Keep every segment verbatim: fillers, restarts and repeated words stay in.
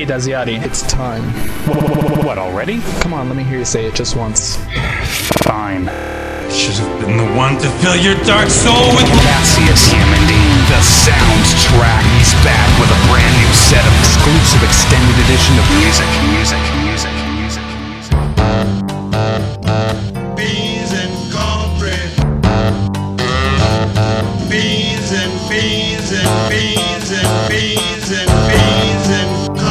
Hey, Daziati. It's time. What, already? Come on, let me hear you say it just once. Fine. Should have been the one to fill your dark soul with Cassius Amandine, the soundtrack. He's back with a brand new set of exclusive extended edition of music, music, music, music, music. Beans and cornbread. Beans and beans and beans and beans and beans and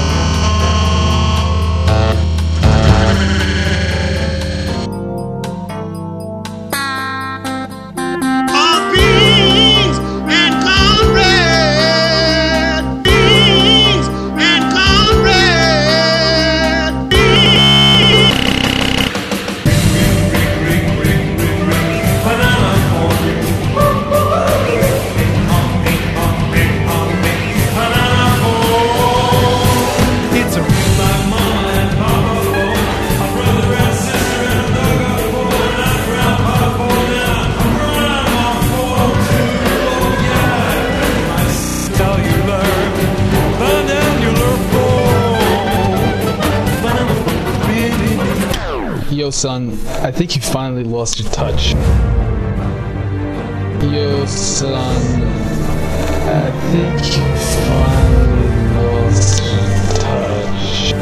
Yo, son, I think you finally lost your touch. Yo, son, I think you finally lost your touch.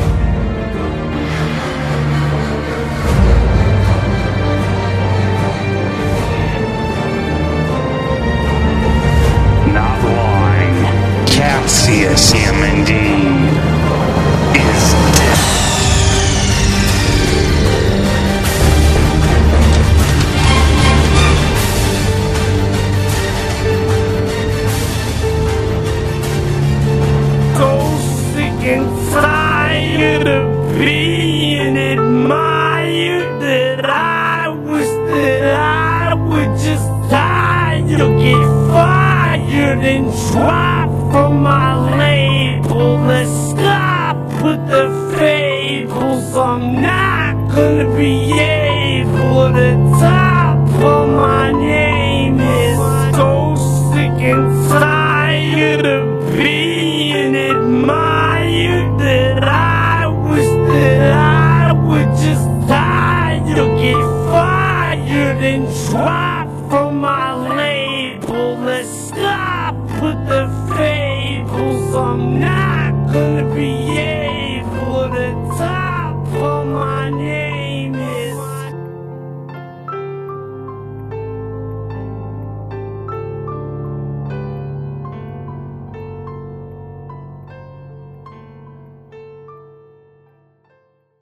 Not lying. Cassius Amandine is dead. And tired of being admired, that I wish that I would just die. You'll get fired and drop from my label. Let's stop with the fables. I'm not gonna be able to top of my name is so sick and tired of being admired. That I wish that I would just die. You'll get fired and drop from my label. Let's stop with the fables. I'm not gonna be